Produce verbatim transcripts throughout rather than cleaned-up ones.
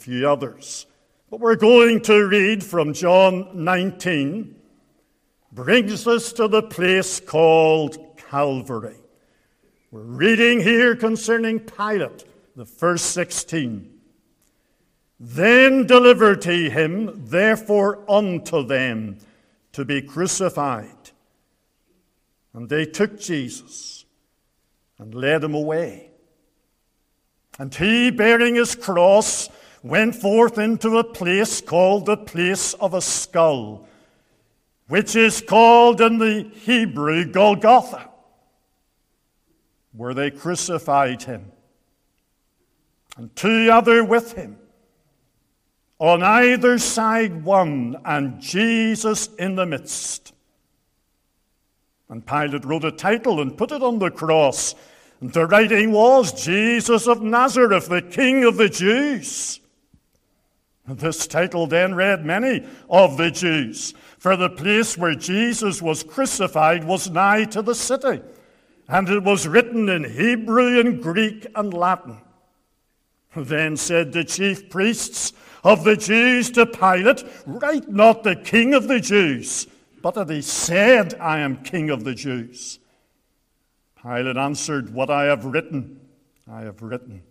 few others. But we're going to read from John nineteen, brings us to the place called Calvary. We're reading here concerning Pilate, the first sixteen. Then delivered he him, therefore, unto them to be crucified. And they took Jesus and led him away. And he, bearing his cross, went forth into a place called the place of a skull, which is called in the Hebrew Golgotha, where they crucified him, and two other with him, on either side one, and Jesus in the midst. And Pilate wrote a title and put it on the cross, and the writing was, Jesus of Nazareth, the King of the Jews. And this title then read many of the Jews, for the place where Jesus was crucified was nigh to the city, and it was written in Hebrew and Greek and Latin. Then said the chief priests of the Jews to Pilate, write not the King of the Jews, but that he said, I am King of the Jews. Pilate answered, what I have written, I have written.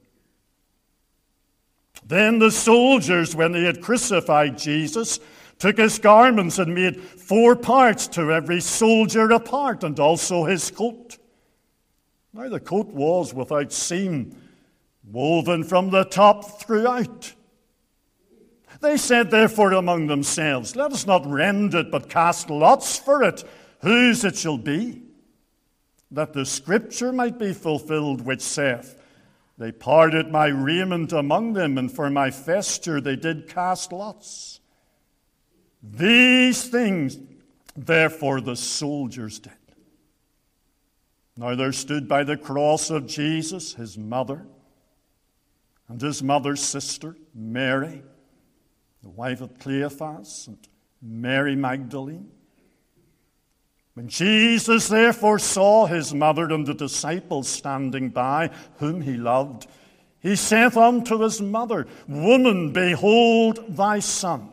Then the soldiers, when they had crucified Jesus, took his garments and made four parts, to every soldier a part, and also his coat. Now the coat was without seam, woven from the top throughout. They said therefore among themselves, let us not rend it, but cast lots for it, whose it shall be, that the scripture might be fulfilled, which saith, they parted my raiment among them, and for my vesture they did cast lots. These things, therefore, the soldiers did. Now there stood by the cross of Jesus his mother, and his mother's sister, Mary, the wife of Cleophas, and Mary Magdalene. When Jesus therefore saw his mother and the disciples standing by, whom he loved, he saith unto his mother, Woman, behold thy son.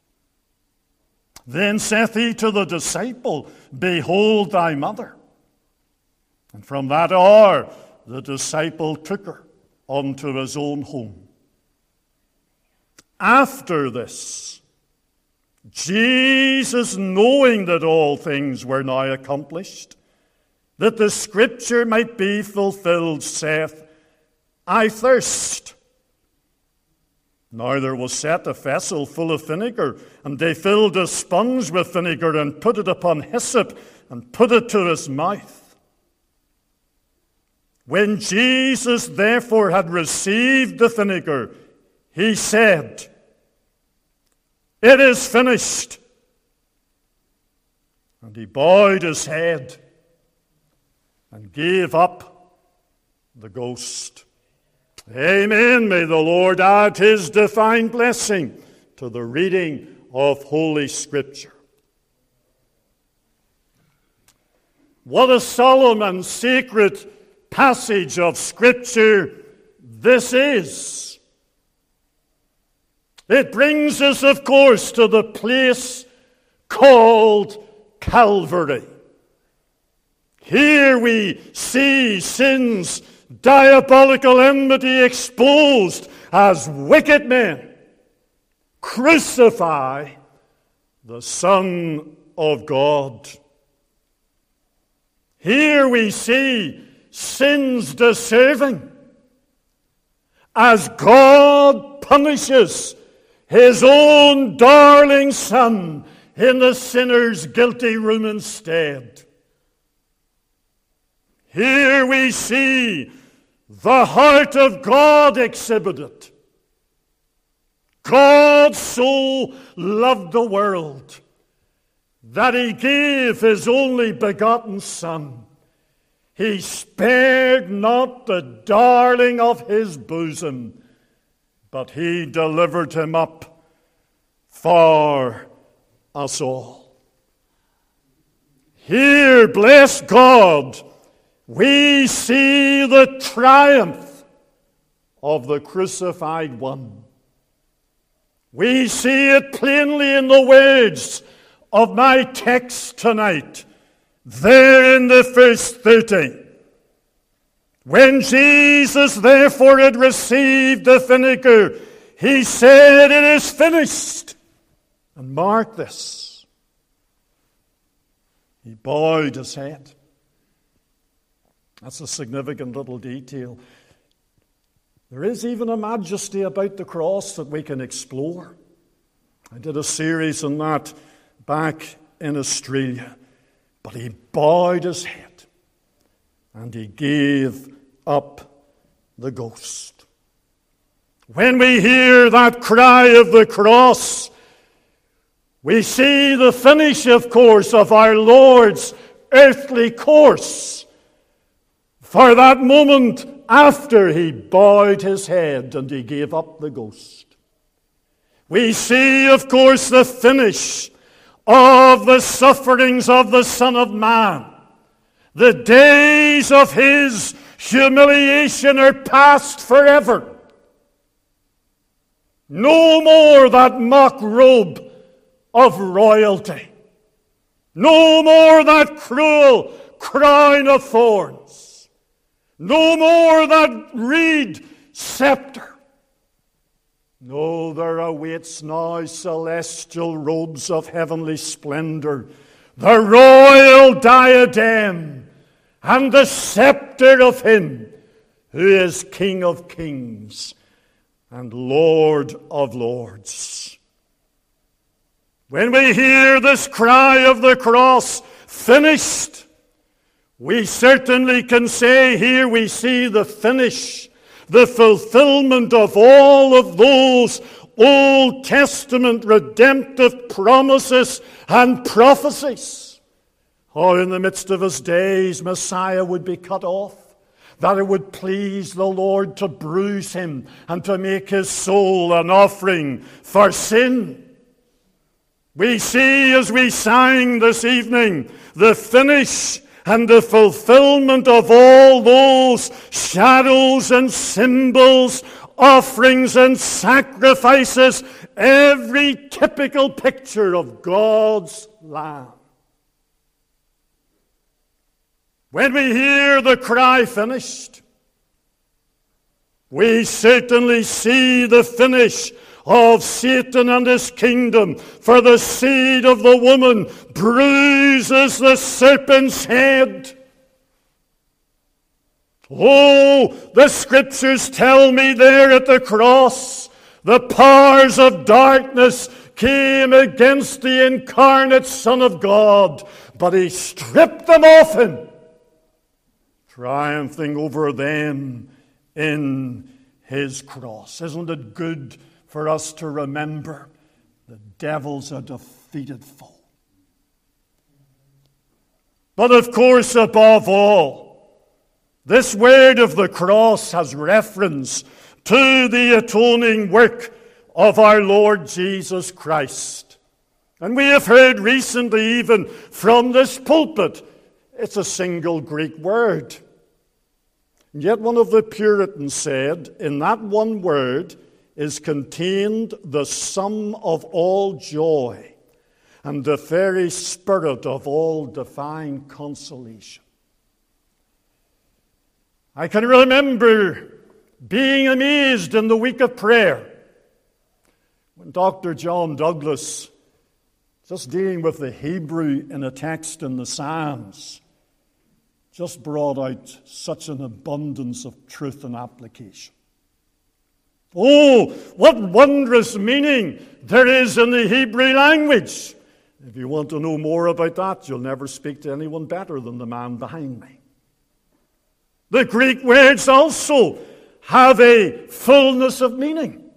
Then saith he to the disciple, Behold thy mother. And from that hour the disciple took her unto his own home. After this, Jesus, knowing that all things were now accomplished, that the scripture might be fulfilled, saith, I thirst. Now there was set a vessel full of vinegar, and they filled a sponge with vinegar, and put it upon hyssop, and put it to his mouth. When Jesus therefore had received the vinegar, he said, It is finished. And he bowed his head and gave up the ghost. Amen. May the Lord add his divine blessing to the reading of Holy Scripture. What a solemn and sacred passage of Scripture this is. It brings us, of course, to the place called Calvary. Here we see sin's diabolical enmity exposed as wicked men crucify the Son of God. Here we see sin's deserving as God punishes his own darling Son in the sinner's guilty room instead. Here we see the heart of God exhibited. God so loved the world that he gave his only begotten Son. He spared not the darling of his bosom, but he delivered him up for us all. Here, bless God, we see the triumph of the crucified one. We see it plainly in the words of my text tonight, there in the verse thirty. When Jesus therefore had received the vinegar, he said, "It is finished." And mark this. He bowed his head. That's a significant little detail. There is even a majesty about the cross that we can explore. I did a series on that back in Australia. But he bowed his head and he gave up the ghost. When we hear that cry of the cross, we see the finish, of course, of our Lord's earthly course. For that moment after he bowed his head and he gave up the ghost. We see, of course, the finish of the sufferings of the Son of Man. The days of his humiliation are past forever. No more that mock robe of royalty. No more that cruel crown of thorns. No more that reed scepter. No, there awaits now celestial robes of heavenly splendor, the royal diadem, and the scepter of him who is King of kings and Lord of lords. When we hear this cry of the cross, finished, we certainly can say here we see the finish, the fulfillment of all of those Old Testament redemptive promises and prophecies. How in the midst of his days Messiah would be cut off, that it would please the Lord to bruise him and to make his soul an offering for sin. We see as we sang this evening the finish and the fulfillment of all those shadows and symbols, offerings and sacrifices, every typical picture of God's Lamb. When we hear the cry finished, we certainly see the finish of Satan and his kingdom. For the seed of the woman bruises the serpent's head. Oh, the scriptures tell me there at the cross, the powers of darkness came against the incarnate Son of God, but he stripped them off him, triumphing over them in his cross. Isn't it good for us to remember the devil's a defeated foe? But of course, above all, this word of the cross has reference to the atoning work of our Lord Jesus Christ. And we have heard recently, even from this pulpit, it's a single Greek word. And yet one of the Puritans said, in that one word is contained the sum of all joy and the very spirit of all divine consolation. I can remember being amazed in the week of prayer when Doctor John Douglas, just dealing with the Hebrew in a text in the Psalms, just brought out such an abundance of truth and application. Oh, what wondrous meaning there is in the Hebrew language. If you want to know more about that, you'll never speak to anyone better than the man behind me. The Greek words also have a fullness of meaning.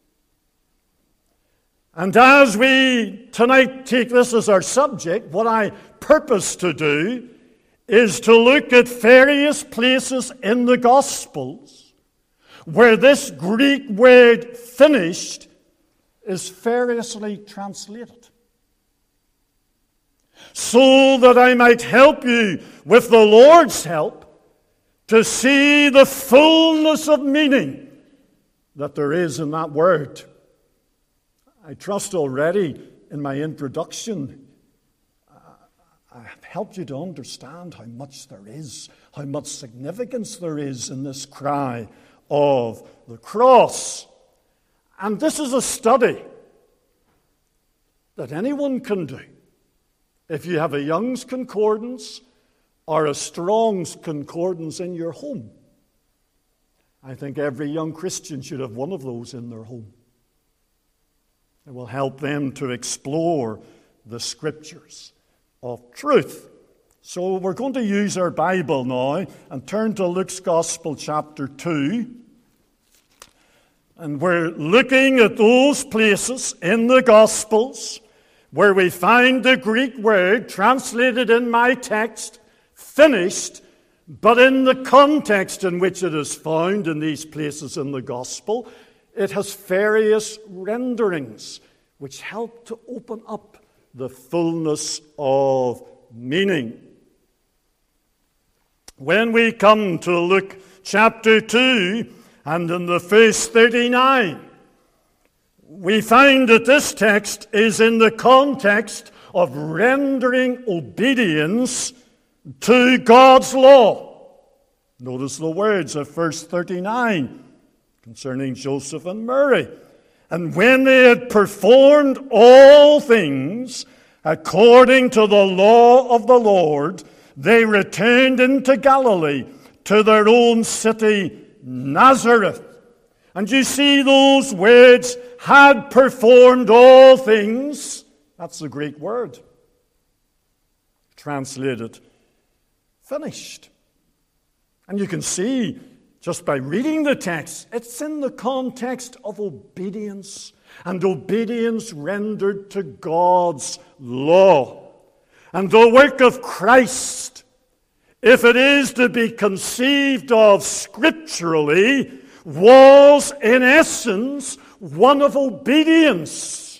And as we tonight take this as our subject, what I purpose to do is to look at various places in the Gospels where this Greek word finished is variously translated, so that I might help you with the Lord's help to see the fullness of meaning that there is in that word. I trust already in my introduction, uh, I have helped you to understand how much there is, how much significance there is in this cry of the cross. And this is a study that anyone can do. If you have a Young's Concordance or a Strong's Concordance in your home, I think every young Christian should have one of those in their home. It will help them to explore the Scriptures of truth. So we're going to use our Bible now and turn to Luke's Gospel chapter two. And we're looking at those places in the Gospels where we find the Greek word translated in my text, finished, but in the context in which it is found in these places in the Gospel, it has various renderings which help to open up the fullness of meaning. When we come to Luke chapter two, and in the verse thirty-nine, we find that this text is in the context of rendering obedience to God's law. Notice the words of verse thirty-nine concerning Joseph and Mary. And when they had performed all things according to the law of the Lord, they returned into Galilee to their own city, Nazareth. And you see those words, had performed all things. That's the Greek word. Translated, finished. And you can see, just by reading the text, it's in the context of obedience, and obedience rendered to God's law. And the work of Christ, if it is to be conceived of scripturally, was in essence one of obedience.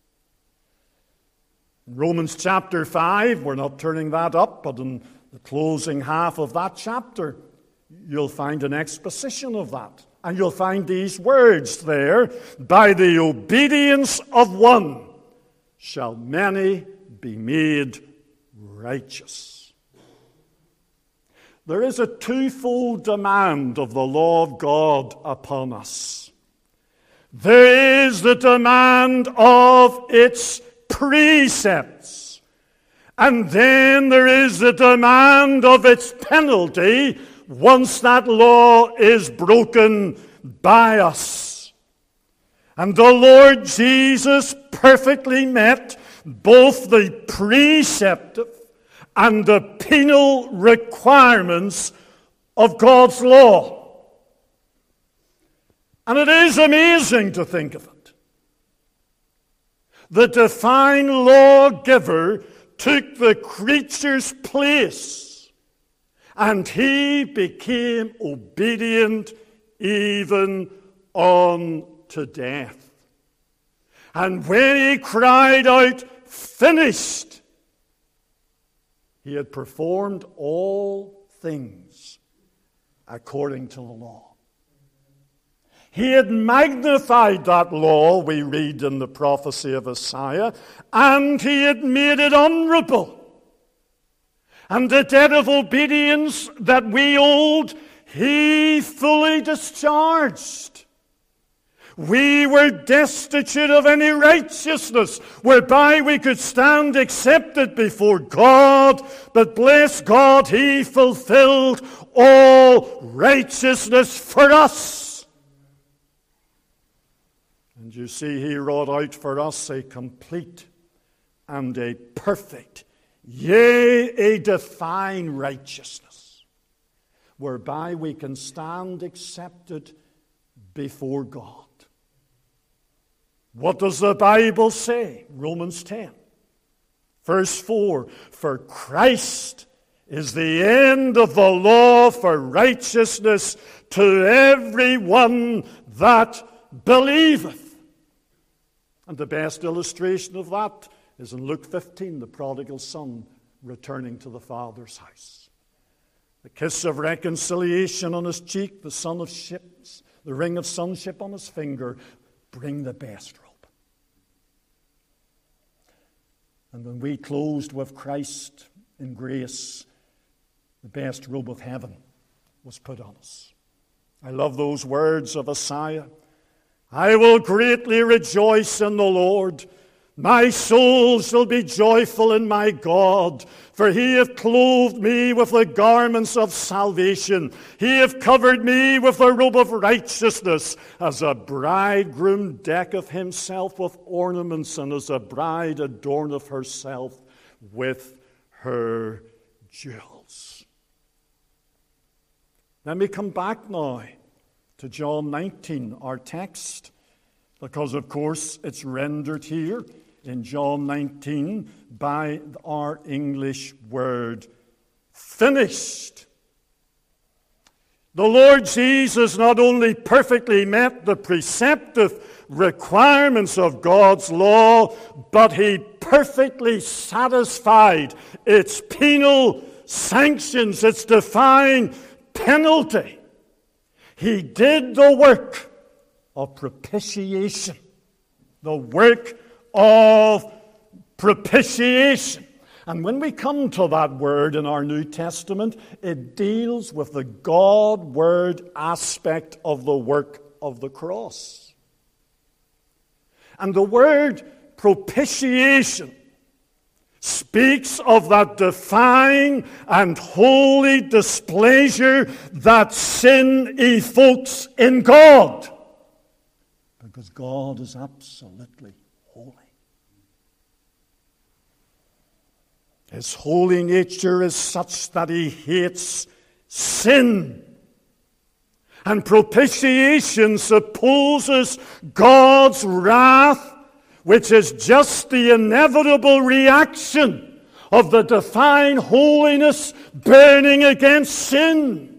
In Romans chapter five, we're not turning that up, but in the closing half of that chapter, you'll find an exposition of that. And you'll find these words there, by the obedience of one shall many be made righteous. There is a twofold demand of the law of God upon us. There is the demand of its precepts, and then there is the demand of its penalty once that law is broken by us. And the Lord Jesus perfectly met both the preceptive and the penal requirements of God's law. And it is amazing to think of it. The divine lawgiver took the creature's place, and he became obedient even unto death. And when he cried out, "Finished," he had performed all things according to the law. He had magnified that law, we read in the prophecy of Isaiah, and he had made it honorable. And the debt of obedience that we owed, he fully discharged. We were destitute of any righteousness whereby we could stand accepted before God, but bless God, he fulfilled all righteousness for us. And you see, he wrought out for us a complete and a perfect, yea, a divine righteousness, whereby we can stand accepted before God. What does the Bible say? Romans ten, verse four, "For Christ is the end of the law for righteousness to every one that believeth." And the best illustration of that is in Luke fifteen, the prodigal son returning to the Father's house. The kiss of reconciliation on his cheek, the son of ships, the ring of sonship on his finger. Bring the best robe. And when we closed with Christ in grace, the best robe of heaven was put on us. I love those words of Isaiah. I will greatly rejoice in the Lord. My soul shall be joyful in my God, for he hath clothed me with the garments of salvation. He hath covered me with the robe of righteousness, as a bridegroom decketh himself with ornaments, and as a bride adorneth herself with her jewels. Let me come back now to John nineteen, our text, because of course it's rendered here in John nineteen by our English word, finished. The Lord Jesus not only perfectly met the preceptive requirements of God's law, but he perfectly satisfied its penal sanctions, its divine penalty. He did the work of propitiation, the work of propitiation. And when we come to that word in our New Testament, it deals with the God-word aspect of the work of the cross. And the word propitiation speaks of that divine and holy displeasure that sin evokes in God. Because God is absolutely holy. His holy nature is such that he hates sin. And propitiation supposes God's wrath, which is just the inevitable reaction of the divine holiness burning against sin.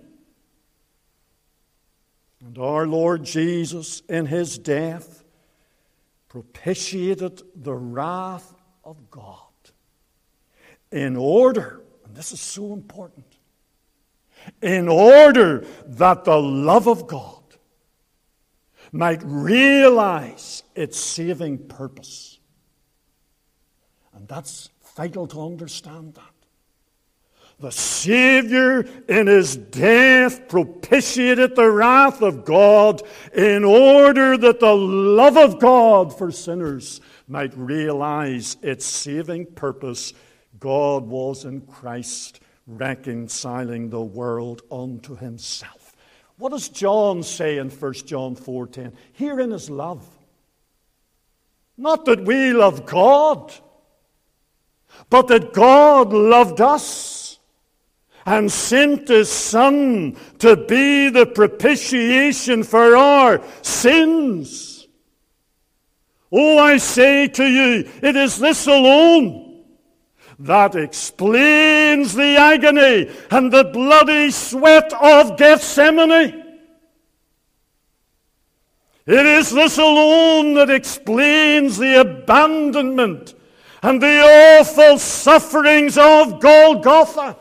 And our Lord Jesus, in his death, propitiated the wrath of God in order, and this is so important, in order that the love of God might realize its saving purpose. And that's vital to understand that. The Savior in his death propitiated the wrath of God in order that the love of God for sinners might realize its saving purpose. God was in Christ reconciling the world unto himself. What does John say in First John four ten? Herein is love. Not that we love God, but that God loved us and sent his Son to be the propitiation for our sins. Oh, I say to you, it is this alone that explains the agony and the bloody sweat of Gethsemane. It is this alone that explains the abandonment and the awful sufferings of Golgotha.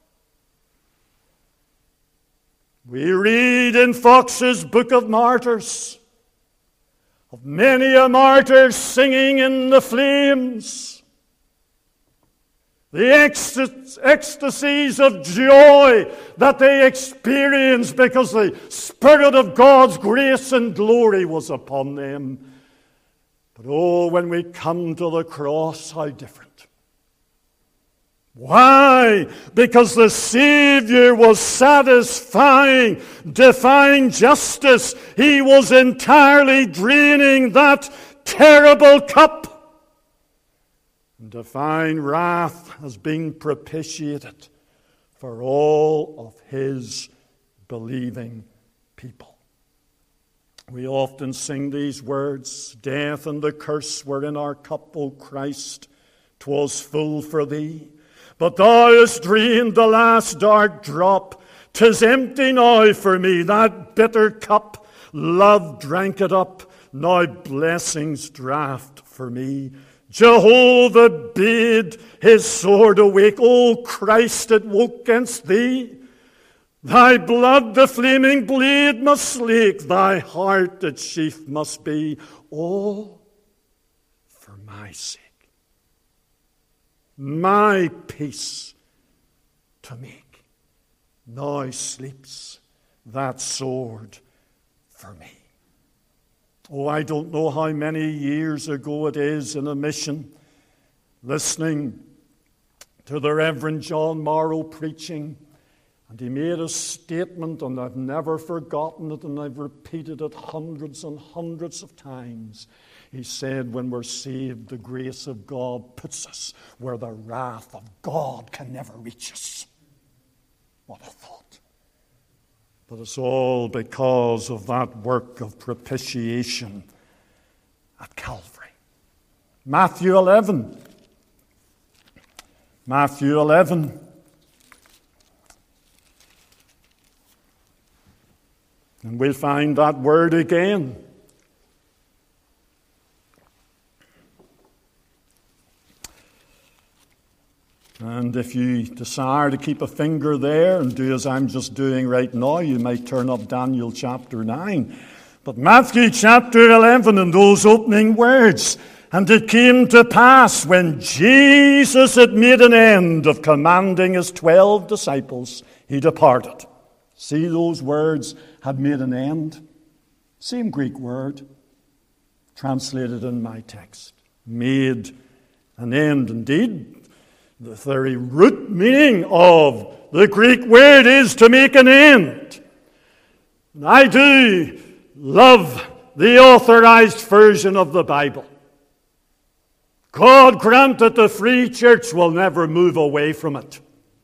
We read in Fox's Book of Martyrs of many a martyr singing in the flames, the ecstasies of joy that they experienced because the Spirit of God's grace and glory was upon them. But oh, when we come to the cross, how different. Why? Because the Savior was satisfying divine justice. He was entirely draining that terrible cup. Divine wrath has been propitiated for all of his believing people. We often sing these words, death and the curse were in our cup, O Christ, 'twas full for thee. But thou hast drained the last dark drop, 'tis empty now for me, that bitter cup. Love drank it up, now blessings draught for me. Jehovah bade his sword awake. O Christ, it woke against thee. Thy blood the flaming blade must slake, thy heart its sheath must be, all for my sake. my peace to make. Now sleeps that sword for me. Oh, I don't know how many years ago it is in a mission, listening to the Reverend John Morrow preaching, and he made a statement, and I've never forgotten it, and I've repeated it hundreds and hundreds of times. He said, when we're saved, the grace of God puts us where the wrath of God can never reach us. What a thought. But it's all because of that work of propitiation at Calvary. Matthew eleven. Matthew eleven. And we'll find that word again. And if you desire to keep a finger there and do as I'm just doing right now, you might turn up Daniel chapter nine. But Matthew chapter eleven and those opening words. And it came to pass when Jesus had made an end of commanding his twelve disciples, he departed. See, those words had made an end. Same Greek word, translated in my text. Made an end. Indeed, the very root meaning of the Greek word is to make an end. And I do love the authorized version of the Bible. God grant that the Free Church will never move away from it.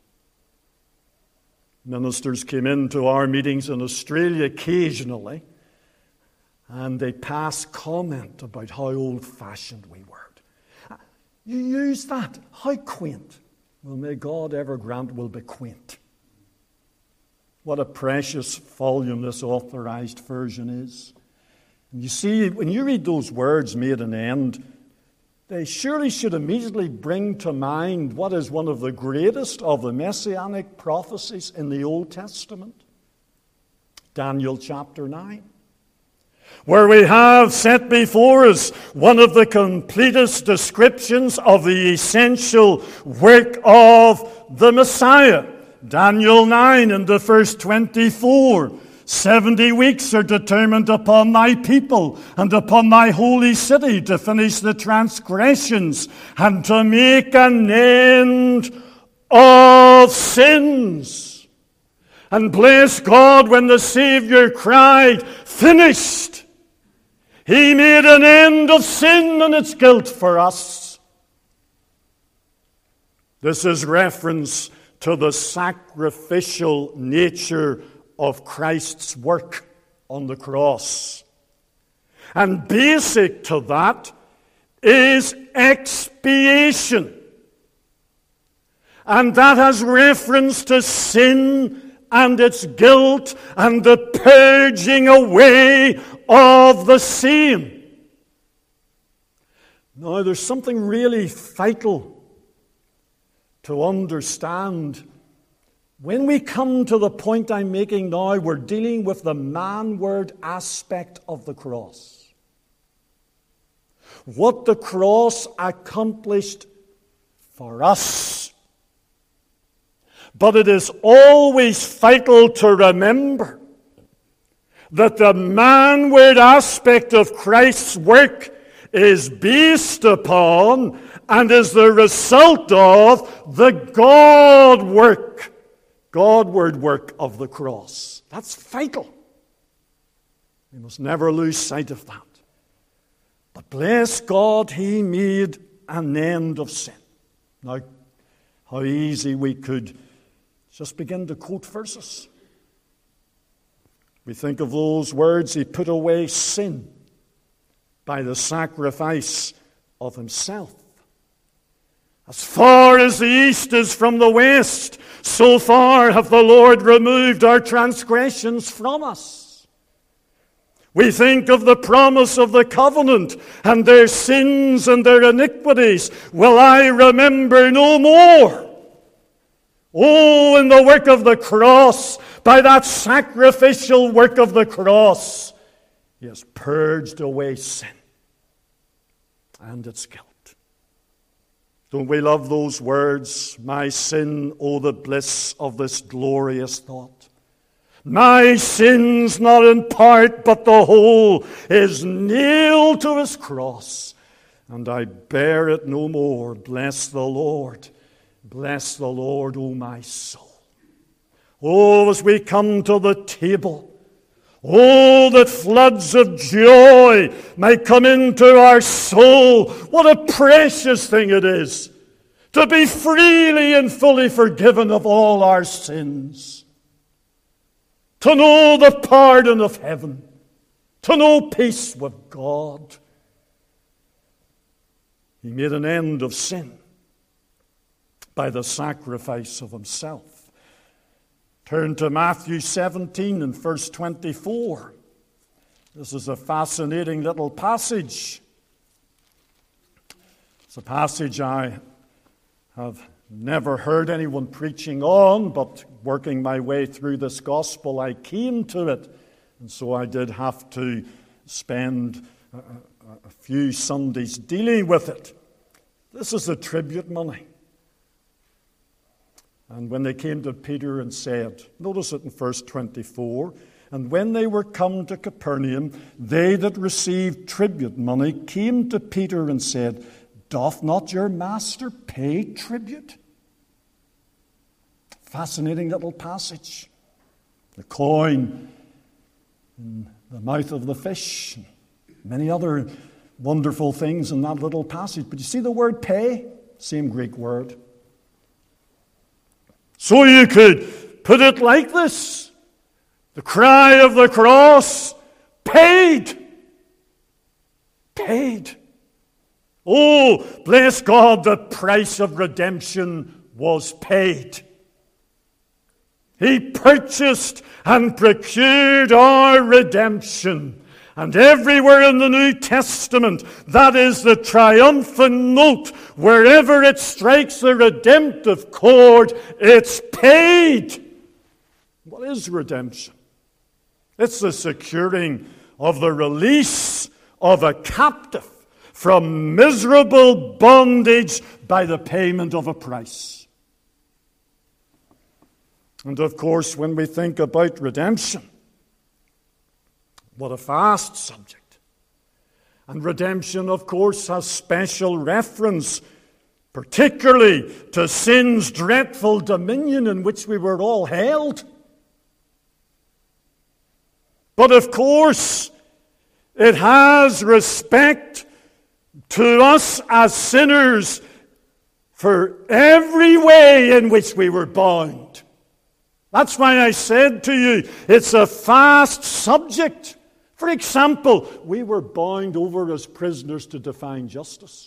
Ministers came into our meetings in Australia occasionally, and they pass comment about how old-fashioned we were. You use that. How quaint. Well, may God ever grant we'll be quaint. What a precious volume this authorized version is. And you see, when you read those words, made an end, they surely should immediately bring to mind what is one of the greatest of the messianic prophecies in the Old Testament. Daniel chapter nine. Where we have set before us one of the completest descriptions of the essential work of the Messiah. Daniel nine and the verse twenty-four. Seventy weeks are determined upon thy people and upon thy holy city to finish the transgressions and to make an end of sins. And bless God, when the Savior cried, finished, he made an end of sin and its guilt for us. This is reference to the sacrificial nature of Christ's work on the cross. And basic to that is expiation. And that has reference to sin and its guilt and the purging away of the same. Now, there's something really vital to understand. When we come to the point I'm making now, we're dealing with the manward aspect of the cross. What the cross accomplished for us. But it is always vital to remember that the manward aspect of Christ's work is based upon and is the result of the God work, Godward work of the cross. That's vital. We must never lose sight of that. But bless God, he made an end of sin. Now, how easy we could just begin to quote verses. We think of those words, he put away sin by the sacrifice of himself. As far as the east is from the west, so far hath the Lord removed our transgressions from us. We think of the promise of the covenant, and their sins and their iniquities will I remember no more. Oh, in the work of the cross, by that sacrificial work of the cross, he has purged away sin and its guilt. Don't we love those words? My sin, oh the bliss of this glorious thought. My sin's not in part, but the whole is nailed to his cross, and I bear it no more. Bless the Lord. Bless the Lord, O my soul. Oh, as we come to the table, oh, that floods of joy might come into our soul. What a precious thing it is to be freely and fully forgiven of all our sins. To know the pardon of heaven. To know peace with God. He made an end of sin by the sacrifice of himself. Turn to Matthew seventeen and verse twenty-four. This is a fascinating little passage. It's a passage I have never heard anyone preaching on, but working my way through this gospel, I came to it. And so I did have to spend a, a, a few Sundays dealing with it. This is the tribute money. And when they came to Peter and said, notice it in verse twenty-four, and when they were come to Capernaum, they that received tribute money came to Peter and said, doth not your master pay tribute? Fascinating little passage. The coin in the mouth of the fish, and many other wonderful things in that little passage. But you see the word pay? Same Greek word. So you could put it like this. The cry of the cross, paid. Paid. Oh, bless God, the price of redemption was paid. He purchased and procured our redemption. And everywhere in the New Testament, that is the triumphant note. Wherever it strikes the redemptive chord, it's paid. What is redemption? It's the securing of the release of a captive from miserable bondage by the payment of a price. And of course, when we think about redemption, what a vast subject. And redemption, of course, has special reference, particularly to sin's dreadful dominion in which we were all held. But of course, it has respect to us as sinners for every way in which we were bound. That's why I said to you, it's a vast subject. For example, we were bound over as prisoners to define justice.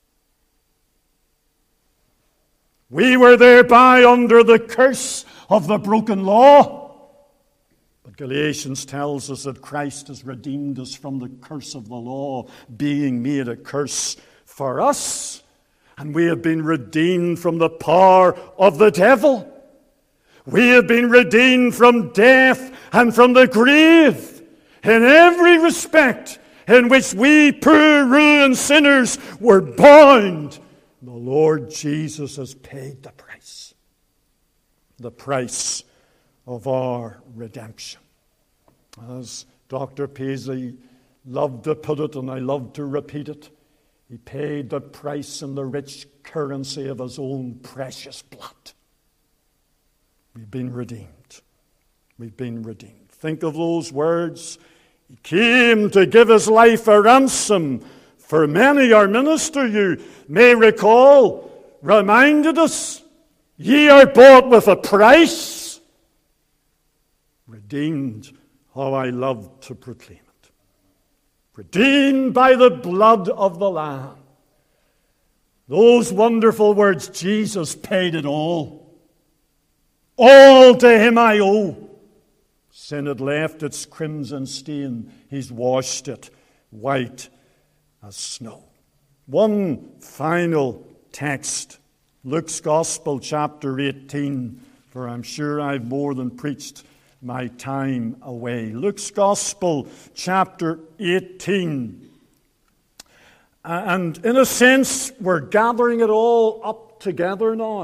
We were thereby under the curse of the broken law. But Galatians tells us that Christ has redeemed us from the curse of the law, being made a curse for us. And we have been redeemed from the power of the devil. We have been redeemed from death and from the grave. In every respect in which we poor ruined sinners were bound, the Lord Jesus has paid the price. The price of our redemption. As Doctor Paisley loved to put it, and I love to repeat it, he paid the price in the rich currency of his own precious blood. We've been redeemed. We've been redeemed. Think of those words. He came to give his life a ransom for many. Our minister, you may recall, reminded us, ye are bought with a price. Redeemed, how I love to proclaim it. Redeemed by the blood of the Lamb. Those wonderful words, Jesus paid it all. All to him I owe. Sin had left its crimson stain. He's washed it white as snow. One final text. Luke's Gospel, chapter eighteen. For I'm sure I've more than preached my time away. Luke's Gospel, chapter eighteen. And in a sense, we're gathering it all up together now.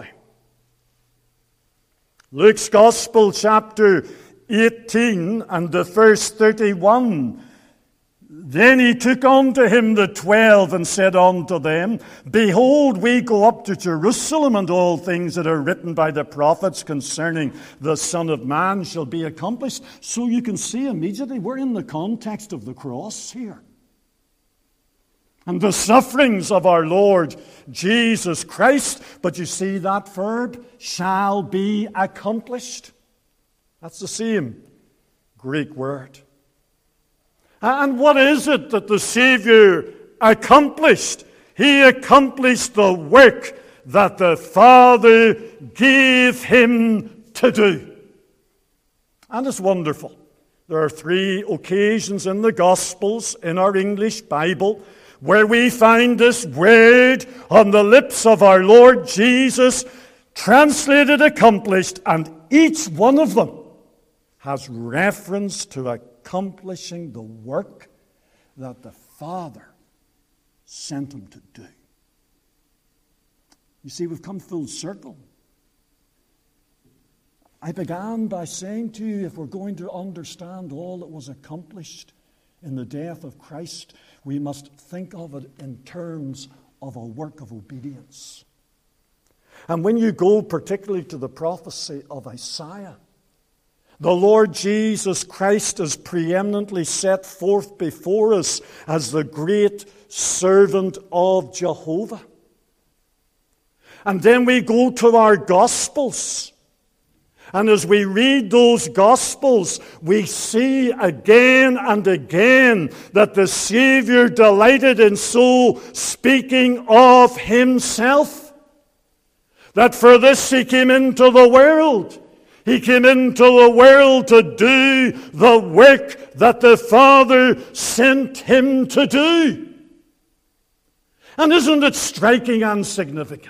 Luke's Gospel, chapter eighteen, and the verse thirty-one. Then he took unto him the twelve, and said unto them, Behold, we go up to Jerusalem, and all things that are written by the prophets concerning the Son of Man shall be accomplished. So you can see immediately we're in the context of the cross here. And the sufferings of our Lord Jesus Christ. But you see that verb, shall be accomplished. That's the same Greek word. And what is it that the Savior accomplished? He accomplished the work that the Father gave him to do. And it's wonderful. There are three occasions in the Gospels, in our English Bible, where we find this word on the lips of our Lord Jesus, translated accomplished, and each one of them has reference to accomplishing the work that the Father sent him to do. You see, we've come full circle. I began by saying to you, if we're going to understand all that was accomplished in the death of Christ, we must think of it in terms of a work of obedience. And when you go particularly to the prophecy of Isaiah, the Lord Jesus Christ is preeminently set forth before us as the great servant of Jehovah. And then we go to our Gospels. And as we read those Gospels, we see again and again that the Savior delighted in so speaking of himself. That for this he came into the world. He came into the world to do the work that the Father sent him to do. And isn't it striking and significant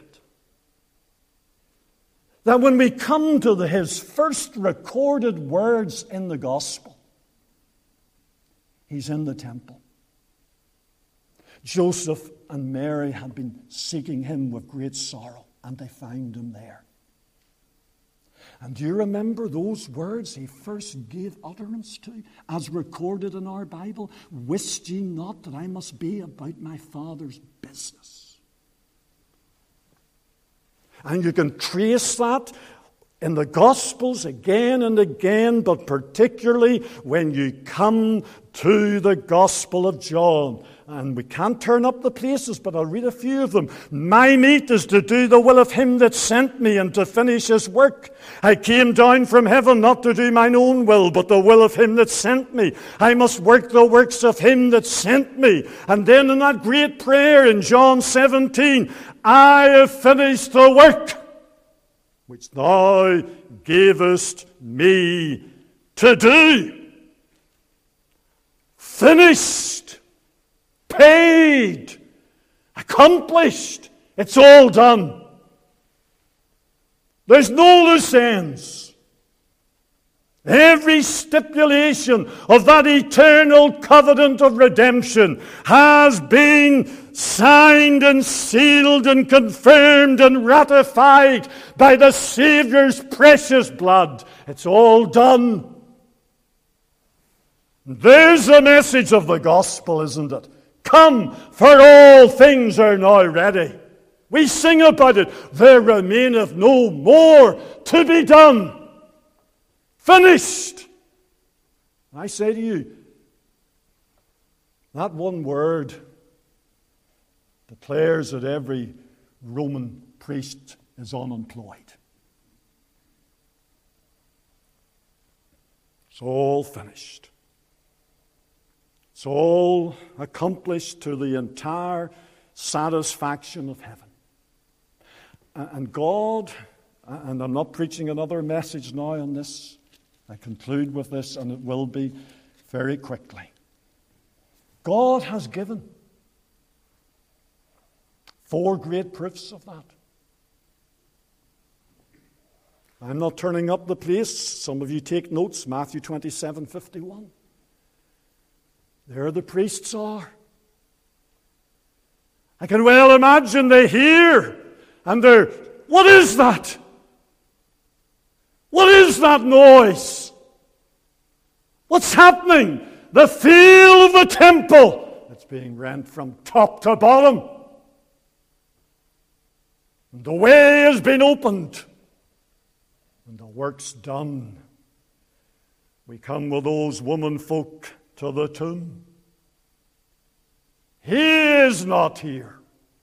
that when we come to the, his first recorded words in the Gospel, he's in the temple. Joseph and Mary had been seeking him with great sorrow, and they found him there. And do you remember those words he first gave utterance to, as recorded in our Bible? Wist ye not that I must be about my Father's business? And you can trace that in the Gospels again and again, but particularly when you come to the Gospel of John. And we can't turn up the places, but I'll read a few of them. My meat is to do the will of him that sent me and to finish his work. I came down from heaven not to do mine own will, but the will of him that sent me. I must work the works of him that sent me. And then in that great prayer in John seventeen, I have finished the work which thou gavest me to do. Finished. Paid, accomplished, it's all done. There's no loose ends. Every stipulation of that eternal covenant of redemption has been signed and sealed and confirmed and ratified by the Savior's precious blood. It's all done. There's the message of the gospel, isn't it? Come, for all things are now ready. We sing about it. There remaineth no more to be done. Finished. I say to you, that one word declares that every Roman priest is unemployed. It's all finished. It's all accomplished to the entire satisfaction of heaven. And God, and I'm not preaching another message now on this, I conclude with this, and it will be very quickly. God has given four great proofs of that. I'm not turning up the place. Some of you take notes, Matthew twenty-seven fifty-one. There the priests are. I can well imagine they hear and they're, what is that? What is that noise? What's happening? The veil of the temple, it's being rent from top to bottom. And the way has been opened. And the work's done. We come with those woman folk to the tomb. He is not here.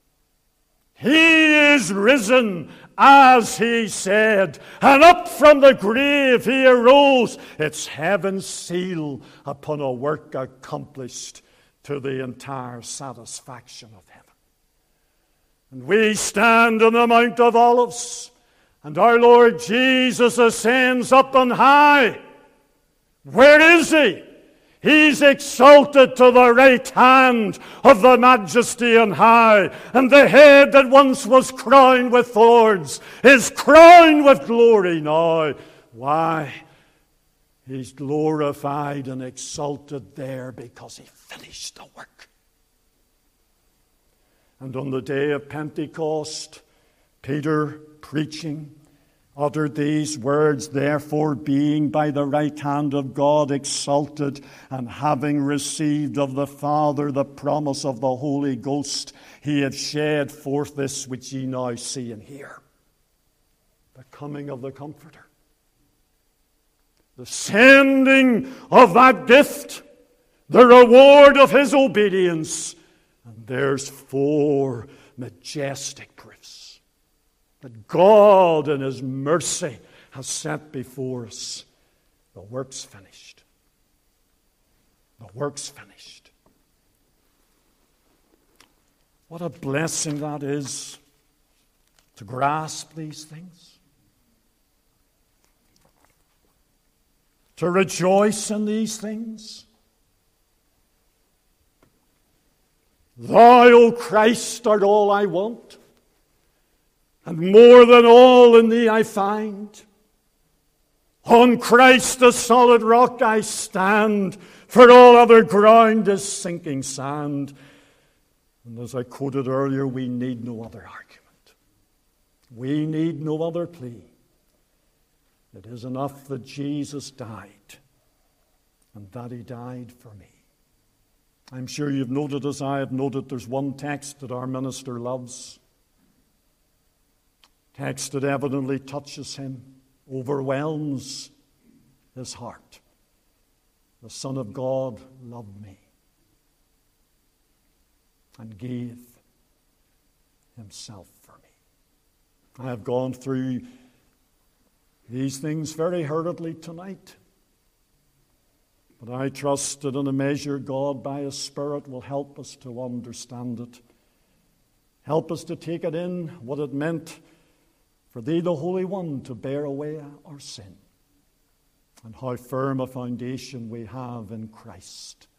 He is risen as he said, and up from the grave he arose. It's heaven's seal upon a work accomplished to the entire satisfaction of heaven. And we stand on the Mount of Olives, and our Lord Jesus ascends up on high. Where is he? He's exalted to the right hand of the Majesty on high. And the head that once was crowned with thorns is crowned with glory now. Why? He's glorified and exalted there because he finished the work. And on the day of Pentecost, Peter, preaching, uttered these words, therefore being by the right hand of God exalted, and having received of the Father the promise of the Holy Ghost, he had shed forth this which ye now see and hear. The coming of the Comforter. The sending of that gift. The reward of his obedience. And there's four majestic proofs that God in his mercy has set before us. The work's finished. The work's finished. What a blessing that is to grasp these things. To rejoice in these things. Thou, O Christ, art all I want. And more than all in thee I find. On Christ the solid rock I stand, for all other ground is sinking sand. And as I quoted earlier, we need no other argument. We need no other plea. It is enough that Jesus died, and that he died for me. I'm sure you've noted, as I have noted, there's one text that our minister loves. Text that evidently touches him, overwhelms his heart. The Son of God loved me and gave himself for me. I have gone through these things very hurriedly tonight, but I trust that in a measure God by his Spirit will help us to understand it, help us to take it in, what it meant for thee, the Holy One, to bear away our sin, and how firm a foundation we have in Christ